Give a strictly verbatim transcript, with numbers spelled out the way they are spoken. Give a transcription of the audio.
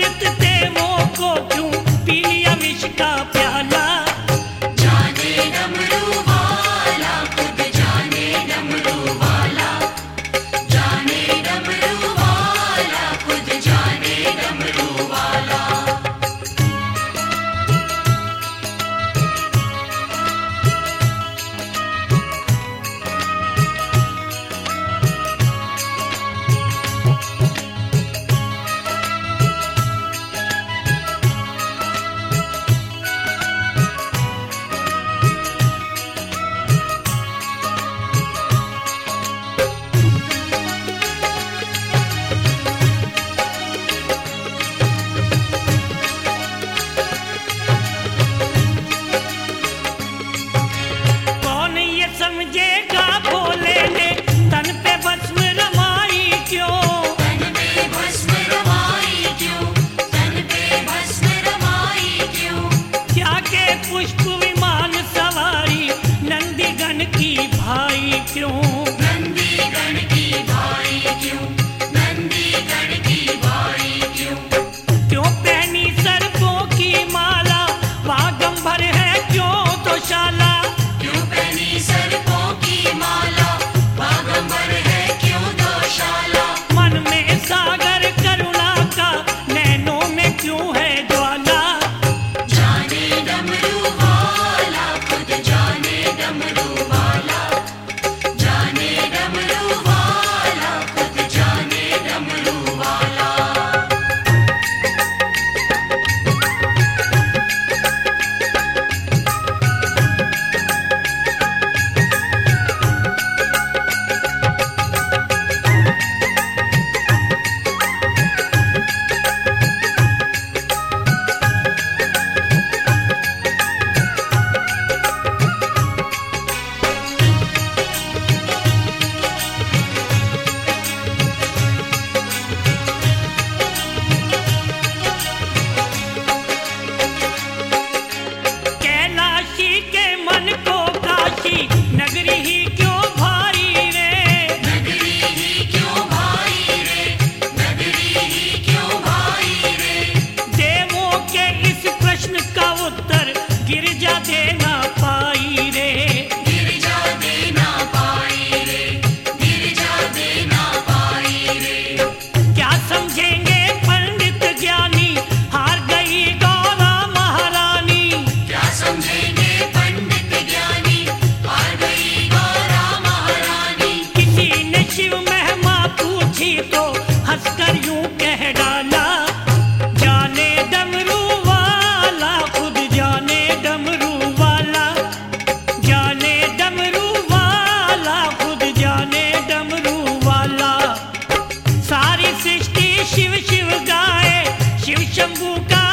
मूरत देवों को क्यों पी लिया विष का प्याला। जाने डमरू वाला खुद जाने डमरू वाला, जाने डमरू वाला खुद जाने डमरू वाला। कौन ये समझेगा भोले ने तन पे भस्म रमाई क्यों। तन पे भस्म रमाई क्यों, तन पे भस्म रमाई क्यों। क्या के पुष्प विमान सवारी नंदीगण की भाई क्यों। नंदी गण की भाई क्यों, नंदी गण की भाई क्यों। क्यों पहनी सर्पों की माला बागंबर है क्यों तो शाला। क्यों पहनी सर्पों की माला बागंबर है क्यों दोशाला। मन में सागर करुणा का नैनों में क्यों है ज्वाला। जाने डमरू वाला खुद जाने डमरू वाला, जाने डमरू वाला खुद जाने डमरू वाला। कैलाशी के मन को काशी नगरी ही क्यों भाई रे। नगरी ही क्यों भाई रे, नगरी ही क्यों भाई रे। देवों के इस प्रश्न का उत्तर गिरजा देना पाई रे। गिरजा देना पाई रे, गिरजा देना पाई रे। क्या समझेंगे पंडित ज्ञानी हार गई गौरा महारानी। क्या समझेंगे पंडित ज्ञानी हार गई गौरा महारानी। किसी ने शिव महिमा पूछी तो हंसकर यूं कह डाला। जाने डमरू वाला खुद जाने डमरू वाला, जाने डमरू वाला खुद जाने डमरू वाला। सारी सृष्टि शिव शिव गाए शिव शंभू का